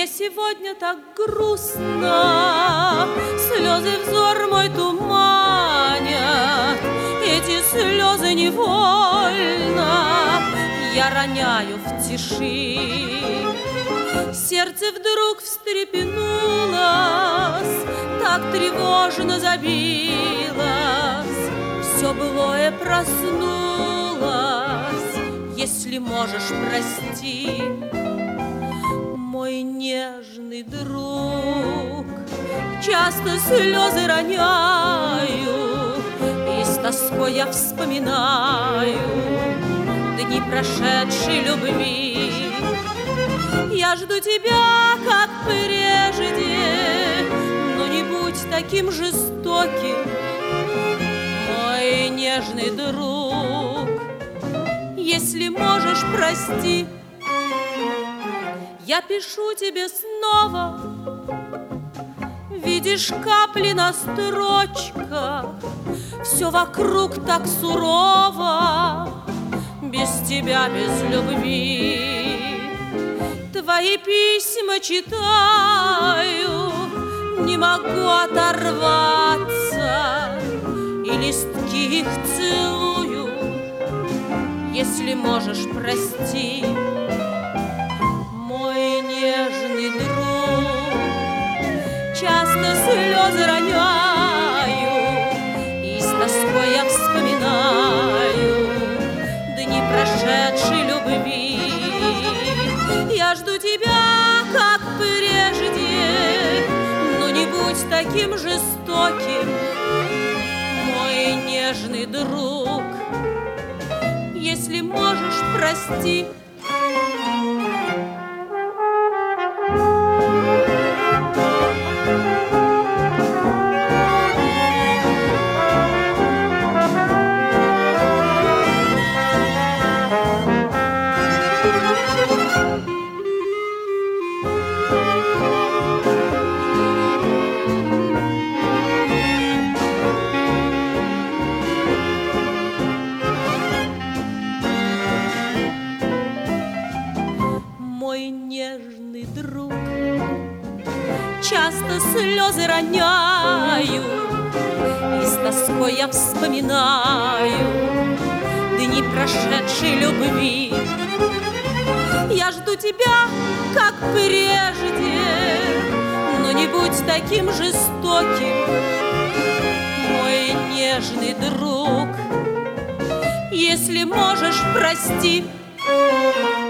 сегодня так грустно, слезы взор мой туманят, эти слезы невольно я роняю в тиши. Сердце вдруг встрепенулось, так тревожно забилось, все былое проснулось. Если можешь, прости, мой нежный друг. Часто слезы роняю, и с тоской я вспоминаю дни прошедшей любви. Я жду тебя, как прежде, но не будь таким жестоким, мой нежный друг. Если можешь, прости. Я пишу тебе снова, видишь капли на строчках, все вокруг так сурово, без тебя, без любви. Твои письма читаю, не могу оторваться, и листки их целую. Если можешь, прости, мой нежный друг. Часто слезы роняю, и с тоской я вспоминаю дни прошедшей любви. Я жду тебя, как прежде, но не будь таким жестоким, мой нежный друг. Если можешь, прости. Мой нежный друг, часто слезы роняю, и с тоской я вспоминаю дни прошедшей любви. Я жду тебя, как прежде, но не будь таким жестоким, мой нежный друг. Если можешь, прости.